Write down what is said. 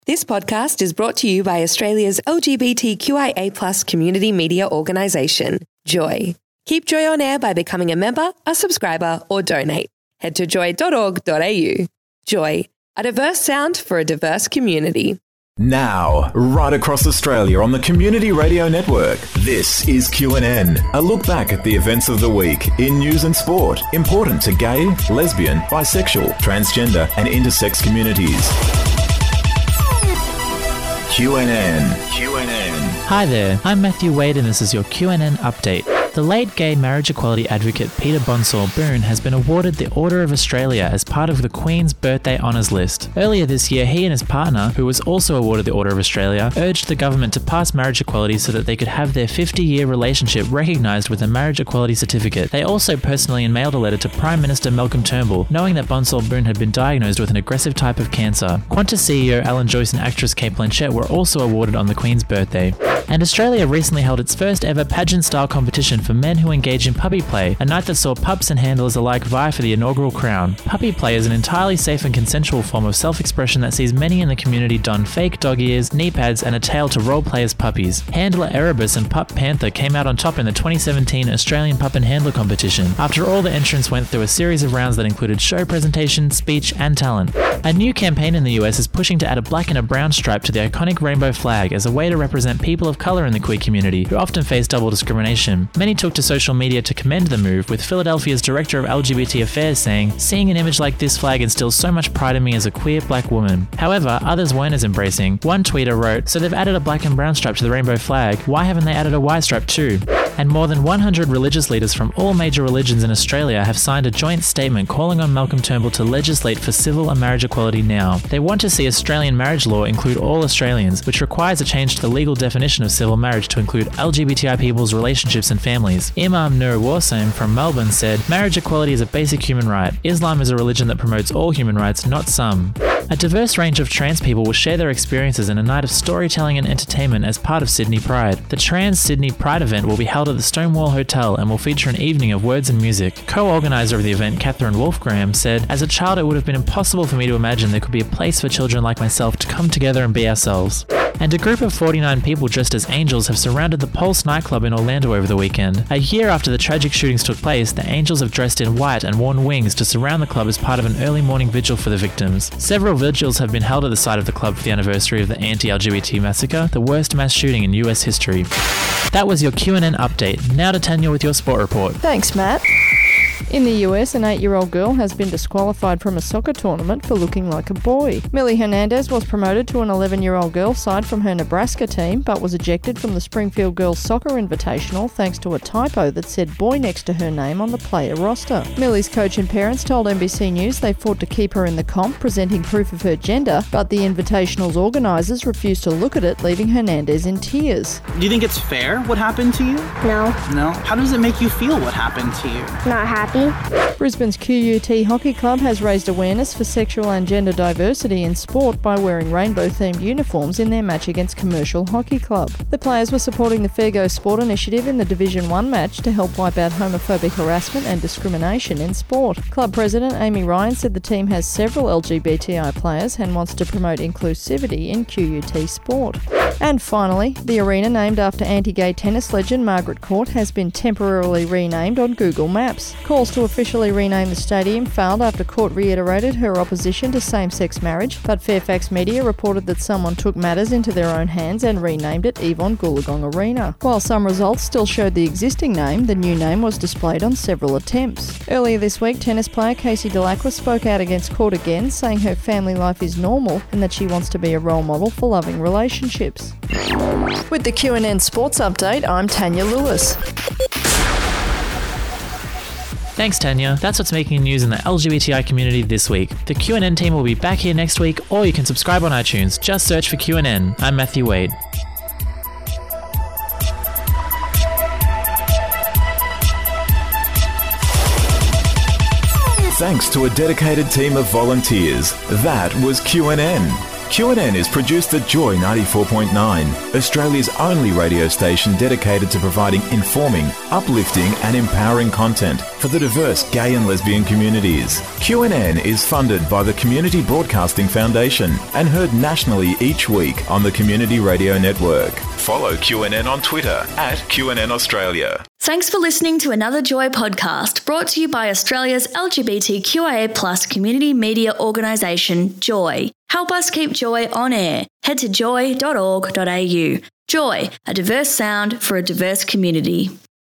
This podcast is brought to you by Australia's LGBTQIA+ community media organisation, Joy. Keep Joy on air by becoming a member, a subscriber, or donate. Head to joy.org.au. Joy, a diverse sound for a diverse community. Now, right across Australia on the Community Radio Network, this is QNN, a look back at the events of the week in news and sport, important to gay, lesbian, bisexual, transgender and intersex communities. QNN. Hi there, I'm Matthew Wade and this is your QNN update. The late gay marriage equality advocate Peter Bonsall-Boone has been awarded the Order of Australia as part of the Queen's Birthday Honours List. Earlier this year, he and his partner, who was also awarded the Order of Australia, urged the government to pass marriage equality so that they could have their 50-year relationship recognised with a marriage equality certificate. They also personally mailed a letter to Prime Minister Malcolm Turnbull, knowing that Bonsall-Boone had been diagnosed with an aggressive type of cancer. Qantas CEO Alan Joyce and actress Cate Blanchett were also awarded on the Queen's birthday. And Australia recently held its first ever pageant-style competition for men who engage in puppy play, a night that saw pups and handlers alike vie for the inaugural crown. Puppy play is an entirely safe and consensual form of self-expression that sees many in the community don fake dog ears, knee pads, and a tail to role-play as puppies. Handler Erebus and Pup Panther came out on top in the 2017 Australian Pup and Handler competition. After all, the entrants went through a series of rounds that included show presentation, speech, and talent. A new campaign in the US is pushing to add a black and a brown stripe to the iconic rainbow flag as a way to represent people of colour in the queer community who often face double discrimination. Many took to social media to commend the move, with Philadelphia's director of LGBT affairs saying, "Seeing an image like this flag instills so much pride in me as a queer black woman." However, others weren't as embracing. One tweeter wrote, "So they've added a black and brown stripe to the rainbow flag, why haven't they added a white stripe too?" And more than 100 religious leaders from all major religions in Australia have signed a joint statement calling on Malcolm Turnbull to legislate for civil and marriage equality now. They want to see Australian marriage law include all Australians, which requires a change to the legal definition of civil marriage to include LGBTI people's relationships and families. Imam Nur Warsaim from Melbourne said, "Marriage equality is a basic human right. Islam is a religion that promotes all human rights, not some." A diverse range of trans people will share their experiences in a night of storytelling and entertainment as part of Sydney Pride. The Trans Sydney Pride event will be held at the Stonewall Hotel and will feature an evening of words and music. Co-organiser of the event, Catherine Wolfgraham, said, "As a child, it would have been impossible for me to imagine there could be a place for children like myself to come together and be ourselves." And a group of 49 people dressed as angels have surrounded the Pulse nightclub in Orlando over the weekend. A year after the tragic shootings took place, the angels have dressed in white and worn wings to surround the club as part of an early morning vigil for the victims. Several vigils have been held at the site of the club for the anniversary of the anti-LGBT massacre, the worst mass shooting in US history. That was your QNN update. Now to Tanya with your sport report. Thanks, Matt. In the US, an 8-year-old girl has been disqualified from a soccer tournament for looking like a boy. Millie Hernandez was promoted to an 11-year-old girls side from her Nebraska team, but was ejected from the Springfield Girls Soccer Invitational thanks to a typo that said boy next to her name on the player roster. Millie's coach and parents told NBC News they fought to keep her in the comp, presenting proof of her gender, but the Invitational's organisers refused to look at it, leaving Hernandez in tears. Do you think it's fair what happened to you? No. No? How does it make you feel what happened to you? Not happy. Brisbane's QUT Hockey Club has raised awareness for sexual and gender diversity in sport by wearing rainbow-themed uniforms in their match against Commercial Hockey Club. The players were supporting the Fair Go Sport initiative in the Division 1 match to help wipe out homophobic harassment and discrimination in sport. Club president Amy Ryan said the team has several LGBTI players and wants to promote inclusivity in QUT sport. And finally, the arena named after anti-gay tennis legend Margaret Court has been temporarily renamed on Google Maps. Calls to officially rename the stadium failed after Court reiterated her opposition to same-sex marriage, but Fairfax Media reported that someone took matters into their own hands and renamed it Yvonne Goolagong Arena. While some results still showed the existing name, the new name was displayed on several attempts. Earlier this week, tennis player Casey Dellacqua spoke out against Court again, saying her family life is normal and that she wants to be a role model for loving relationships. With the QNN Sports Update, I'm Tanya Lewis. Thanks, Tanya. That's what's making news in the LGBTI community this week. The QNN team will be back here next week, or you can subscribe on iTunes. Just search for QNN. I'm Matthew Wade. Thanks to a dedicated team of volunteers. That was QNN. QNN is produced at Joy 94.9, Australia's only radio station dedicated to providing informing, uplifting and empowering content for the diverse gay and lesbian communities. QNN is funded by the Community Broadcasting Foundation and heard nationally each week on the Community Radio Network. Follow QNN on Twitter at QNN Australia. Thanks for listening to another Joy podcast brought to you by Australia's LGBTQIA+ community media organisation, Joy. Help us keep Joy on air. Head to joy.org.au. Joy, a diverse sound for a diverse community.